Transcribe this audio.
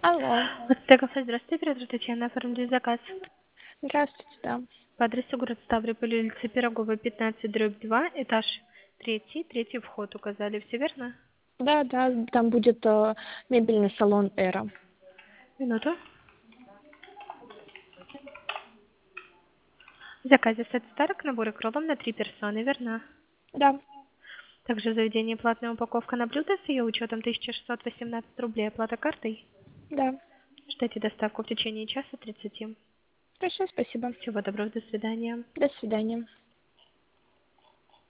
Алло. ВТБ кафе, здравствуйте, оператор Татьяна, оформили заказ. Здравствуйте, да. По адресу город Ставрополь, улица Пирогова, 15/2, этаж 3, третий вход указали, все верно? Да, да, там будет мебельный салон «Эра». Минуту. В заказе сет старок, наборы кролом на 3 персоны, верно? Да, Также в заведении платная упаковка на блюдо с ее учетом 1618 рублей, оплата картой. да. Ждите доставку в течение часа 30. Хорошо, спасибо. Всего доброго, до свидания. До свидания.